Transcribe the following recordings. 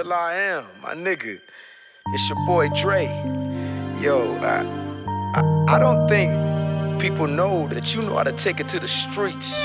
Will.i.am, my nigga. It's your boy Dre. Yo, I don't think people know that you know how to take it to the streets.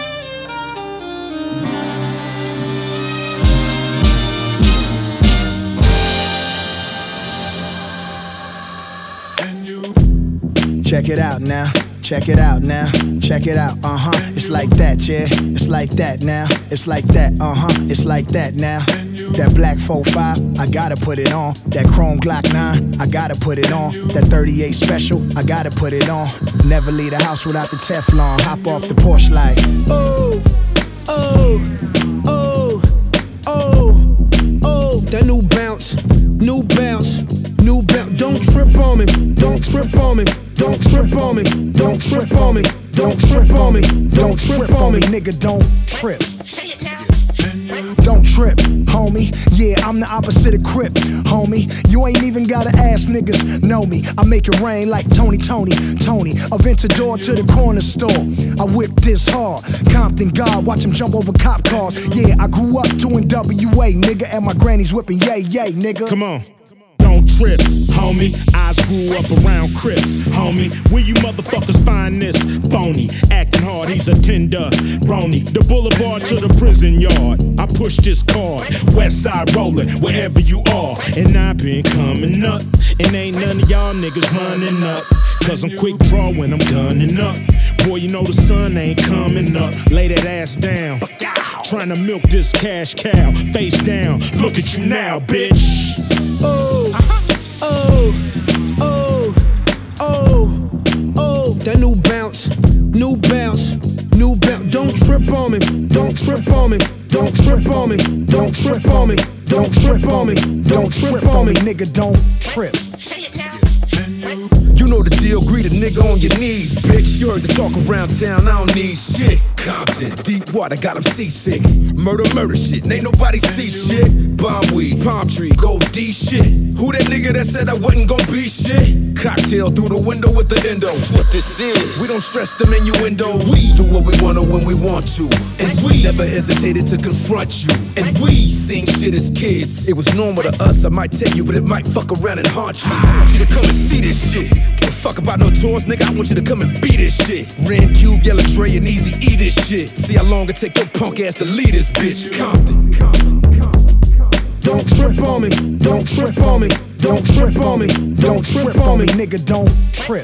Check it out now, check it out now, check it out, It's like that, yeah, it's like that now, it's like that, it's like that now. That black 4.5, I gotta put it on. That chrome Glock 9, I gotta put it on. That 38 special, I gotta put it on. Never leave the house without the Teflon. Hop off the porch like, oh, oh, oh, oh, oh. That new bounce, new bounce, new bounce. Don't trip on me, don't trip on me. Don't trip on me, don't trip on me, don't trip on me, don't trip on me, nigga, don't trip. Don't trip, homie. Yeah, I'm the opposite of Crip, homie. You ain't even gotta ask, niggas know me. I make it rain like Tony. Aventador to the corner store. I whip this hard. Compton God, watch him jump over cop cars. Yeah, I grew up doing WA, nigga, and my granny's whipping yay, nigga. Come on. Don't trip, homie. I grew up around Crips, homie. Where you motherfuckers find this phony? Acting hard, he's a tenderoni. The boulevard to the prison yard. I push this card, west side rolling, wherever you are. And I been coming up, and ain't none of y'all niggas running up. Cause I'm quick draw when I'm gunning up. Boy, you know the sun ain't coming up. Lay that ass down. Trying to milk this cash cow. Face down, look at you now, bitch. Oh, oh, oh, oh, oh. That new bounce, new bounce, new bounce. Don't trip on me, don't trip on me, don't trip on me, don't trip on me, don't trip on me, don't trip on me, nigga, don't trip. You know the deal, greet a nigga on your knees, bitch. You heard the talk around town, I don't need shit. Compton, deep water, got him seasick. Murder shit, ain't nobody see shit. Bomb weed, palm tree, gold D shit. Who that nigga that said I wasn't gon' be shit? Cocktail through the window with the endo. That's what this is. We don't stress the innuendo. We do what we wanna when we want to. And we never hesitated to confront you. And we seen shit as kids. It was normal to us, I might tell you, but it might fuck around and haunt you. I want you to come and see this shit. Give a fuck about no tours, nigga, I want you to come and beat this shit. Ren Cube, Yellow Dre, and Easy E this shit. See how long it take your punk ass to lead this bitch. Compton. Don't trip on me, don't trip on me, don't trip on me, don't trip on me, nigga, don't trip.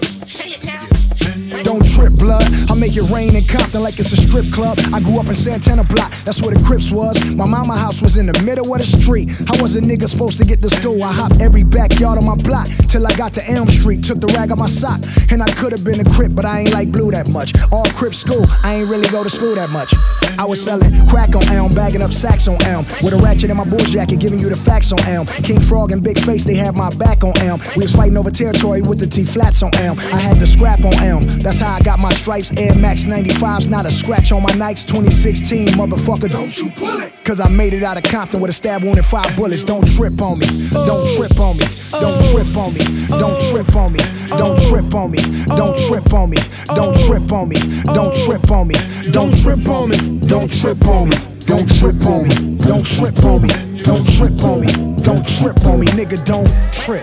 Don't trip, blood. I make it rain in Compton like it's a strip club. I grew up in Santana Block, that's where the Crips was. My mama house was in the middle of the street. I was a nigga supposed to get to school. I hopped every backyard on my block till I got to Elm Street. Took the rag on my sock, and I could've been a Crip, but I ain't like Blue that much. All Crip school, I ain't really go to school that much. I was selling crack on Elm, bagging up sacks on Elm, with a ratchet in my boy's jacket, giving you the facts on Elm. King Frog and Big Face, they had my back on Elm. We was fighting over territory with the T-flats on Elm. I had the scrap on Elm, that's how I got my stripes. Air Max 95s, not a scratch on my Nikes. 2016, motherfucker, don't you pull it. Cause I made it out of Compton with a stab wound and 5 bullets. Don't trip on me, don't trip on me, don't trip on me, don't trip on me, don't trip on me, don't trip on me, don't trip on me, don't trip on me, don't trip on me, don't trip on me, don't trip on me, don't trip on me, don't trip on me, don't trip on me, nigga, don't trip.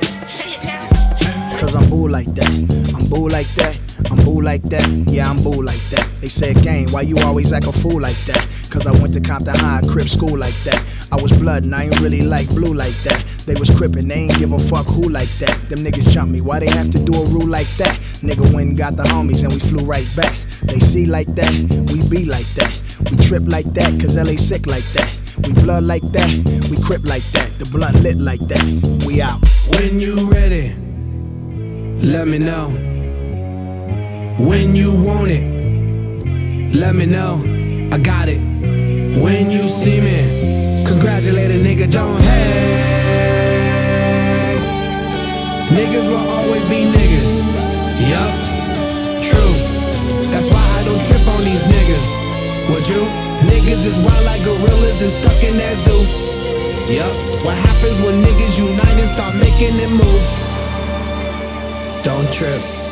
Cause I'm boo like that, I'm boo like that, I'm boo like that, yeah, I'm boo like that. They said, gang, why you always act a fool like that? Cause I went to Compton High, Crip school like that. I was blood and I ain't really like Blue like that. They was crippin', they ain't give a fuck who like that. Them niggas jump me, why they have to do a rule like that? Nigga went and got the homies and we flew right back. They see like that, we be like that. We trip like that, cause LA sick like that. We blood like that, we Crip like that. The blunt lit like that, we out. When you ready, let me know. When you want it, let me know. I got it. When you see me, congratulate a nigga, don't hate. Niggas will always be niggas. Yup, true. That's why I don't trip on these niggas. Would you? Niggas is wild like gorillas and stuck in that zoo. Yup, what happens when niggas unite and start making them move? Don't trip.